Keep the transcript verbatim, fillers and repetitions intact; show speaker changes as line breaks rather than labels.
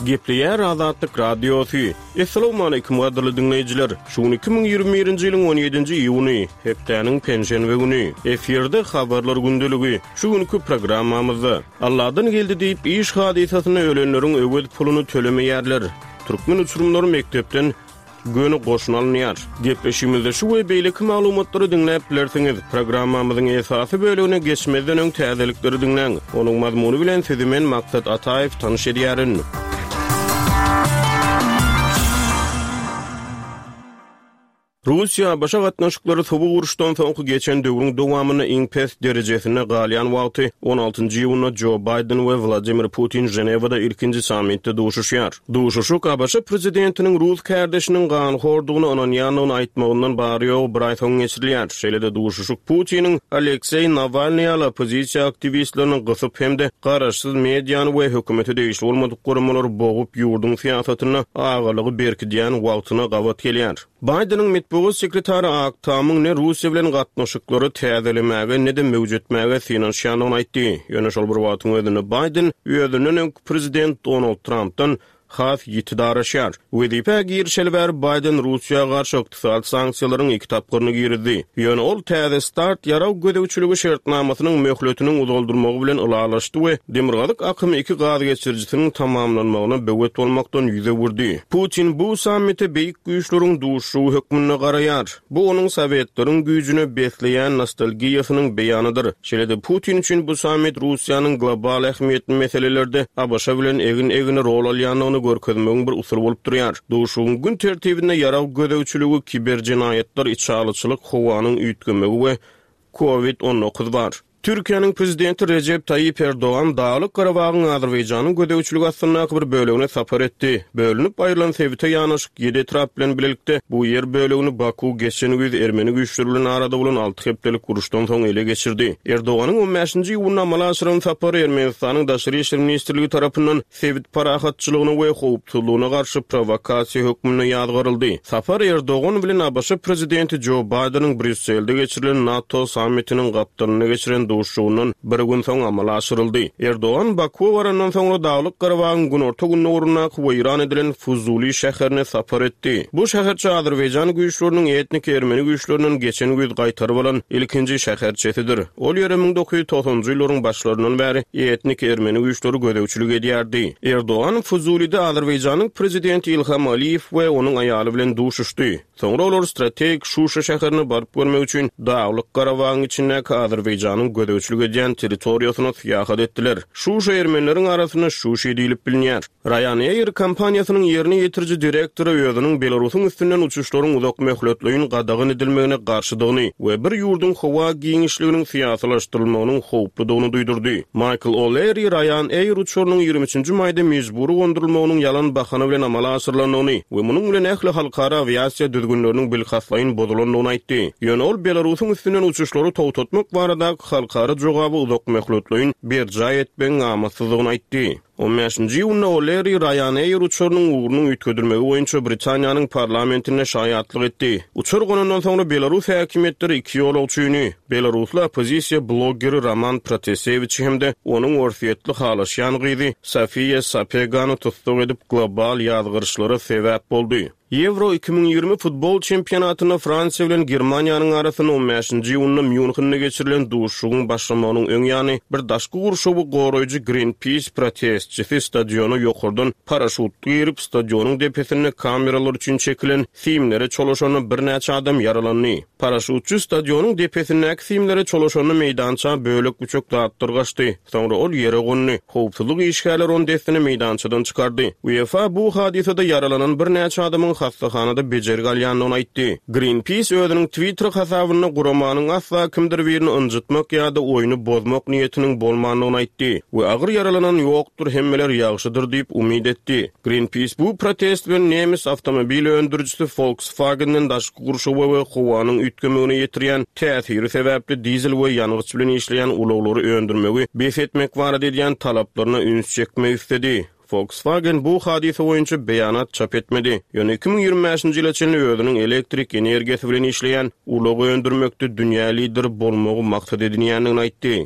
Gepleyer Azatlyk Radiosu. Assalamu alaykum gaderli dinleyijiler. Şuň iki ming ýygrimi birinji ýylyň on ýedinji iýuny, hepdeniň penşenbe güni. Eferde habarlar gündeligi. Şu günkü programmamyzda Allahdan geldi diýip iş hadisasyny ölenleriň öwet puluny tölemeýärler. Türkmen uçurumlary mekdepden göni goşun alınýar. Gepleşimizde şu we beýleki maglumatlary dinläp bilersiňiz. Programmamyzyň esasy bölügine geçmeden öň täzelikleri dinläň. Onuň mazmuny bilen sizi men Maksat Ataev tanyş edýärin. Russiya başa gatnaşyklary sobuq uruşdan soňky geçen döwrüň dowamyny iň pes derejesine galýan wagty on altynjy ýylyna Joe Biden we Vladimir Putin Jenewada ilkinji sammitde duşuşýar. Duşuşuk A B Ş prezidentiniň Rus kardeşiniň ganhordugyny onanýanyny aýtmagyndan bary ýok bir aý soň geçirilýär. Şeýle duşuşuk Putiniň Aleksey Navalny ala opozisiýa aktivistlerini gysyp hemde garaşsyz mediany we hökümeti değişli bolmadyk goramalar bogup ýurdun siýasatyna agalygy berkidýän wagtyna gawat gelýär. Biden'ın Mitbuğuz sekretari Aktam'ın ne Rusya bilen gatnaşyklary täzelemege ne de mewjudmäge finansiýanyny aýtdy. Ýöne şol bir wagtyň özünde Biden ýödünün prezident Donald Trump'dan has ýitidaraşýar. Wedipe girşelber Biden Russiýa garşy ykdysal sanksiýalaryň iki tapgyryny girdi. Ýöne ol täze start ýaraw gödäwçiligi şertnamasynyň möhletini uzaldyrmagy bilen ylalaşdy we demirgazyk akymy iki gaz geçirjisiniň tamamlanmagyna böwet bolmakdan ýüze wurdy. Putin bu sammite beýik güýçleriň duşuşy hökmüne garaýar. Bu onuň Sowetlaryň güýjüne besleýän nostalgiýasynyň beýanydyr. Şeýle Putin üçin bu sammit Russiýanyň global ähmiýetli meselelerde A B Ş bilen egin-egine rol alýanyny görkezmegiň bir usul bolup durýar. Duşuň gün tertibinde ýaraw gödäwçiligi, kiber jinayetler, içalçylyk, howanyň üýtgemegi we covid on dokuz bar. Türkiýanyň prezidenti Recep Tayyip Erdoğan Dağlyk Garabagyň Azerbaýjanyň gödäwçiligi aslynda bir bölegine sapar etdi. Bölünip aýrylan Sewite ýanaşyk ýedi etrap bilen bilelikde bu ýer bölegini Baku geçen güz Ermeni güýçleri bilen arada bolan alty hepdelik uruşdan soň ele geçirdi. Erdoğanyň on beşinji ýylyna amala aşyran sapary Ermenistanyň Daşary işler ministrligi tarapyndan Sewit parahatçylygyna we howpsuzlygyna garşy provokasiýa hökmüne ýazgaryldy. Sapar Erdoğan bilen A B Ş prezidenti Joe Biden'ın Brüsselde geçirilen NATO sammitiniň gapdalyna geçiren duşuğunun bir gün soň amala aşyryldy. Erdoğan Baku barandan soňra Dağlyk Garabagyň günorta gününe uruna Iran edilen Fuzuli şäherine sapar etdi. Bu şäherçe Azerbaýjan güýçleriniň etnik Ermeni güýçlerinden geçen güz gaýtaryp bolan ilkinji şäherçesidir. Ol ýere ming dokuz ýüz toksonjy ýyllaryň başlaryndan bäri etnik Ermeni güýçleri gödäwçilik edýärdi. Erdoğan Fuzulide Azerbaýjanyň prezidenti İlham Aliýew we onuň aýaly bilen duşuşdy. Soňra olar strategik Şuşa şäherine baryp görmek üçin Dağlyk Garabagyň içindäki Azerbaýjanyň gödäwçilik edýän territoriýasyna syýahat etdiler. Şuşa ermenileriň arasyna Şuşa diýilip bilinýär. Ryanair kompaniýasynyň ýerine ýetirji direktory özüniň Belarusyň üstünden uçuşlaryň uzak möhletliğini gadagyn edilmegine garşydygyny we bir ýurdun howa giňişliginiň syýasalaşdyrylmagynyň howpludygyny duýdurdy. Michael O'Leary Ryanair uçuşlarynyň ýygrimi üçinji maýda mejburi gondurulmagynyň ýalan bahana bilen amala aşyrylanyny we munyň bilen ähli halkara aviasiýa düzgünleriniň bilhaslaýyn bozulandygyny aýtdy. Ýöne ol Belarusyň üstünden uçuşlary towtatmak barada halkara jogaby uzak möhletliğin berja etmegiň amaçsyzlygyny aýtdy. on beşinji ýylyna O'Leary Ryanair uçurynyň uğrunyň üýtgedirmegi boýunça Britaniýanyň parlamentine şaýatlyk etdi. Uçur gonundan soňra Belarus häkimetleri iki ýolagçyny, Belarusly opozisiýa blogeri Roman Protasevich hemde onuň orfiýetli halaşýan gyzy Sofiya Sapegany tutsak edip global ýazgyrşlara sebäp boldy. Euro iki ming ýygrimi futbol çempionatyna Fransiýa bilen Germaniýanyň arasyna on beşinji ýylyna Münchende geçirilen duşugyň başlamagynyň öň ýany bir daşky gurşugy goraýjy Greenpeace protestçisi stadionu ýokurdan paraşutly girip stadionyň depesine kameralar üçin çekilen filmlere çolaşany bir näçe adam yaralandy. Paraşutçy stadionyň depesine filmlere çolaşany meýdança bölek uçak dağıtdyr gaçdy. Soňra ol ýere gonny. Howpsuzlyk işgärleri onu destini meýdançadan çykardy. UEFA bu hadisede yaralanan bir näçe adamyň hastahanada bejer galýanyny aýtdy. Greenpeace özüniň Twitter hasabyna guramanyň asla kimdir birini ınjytmak ýa-da oýuny bozmak niýetiniň bolmanyny aýtdy. We agyr yaralanan ýokdur, hemmeler ýagşydyr diýip umyd etdi. Greenpeace bu protest bilen nemis awtomobil öndürjüsi Volkswagen'den daşky gurşugy we howanyň üýtgemegine ýetirýän täsiri sebäpli dizel we ýanygyç bilen işleýän ulaglary öndürmegi bes etmek barada edýän talaplaryna üns çekmek istedi. Volkswagen bu hadise boýunça beýanat çap etmedi. Ýöne iki ming ýygrimi beşinji ýyla çenli özüniň elektrik energiýasy bilen işleýän ulagy öndürmekde dünýä lider bolmagy maksat edilýändigini aýtdy.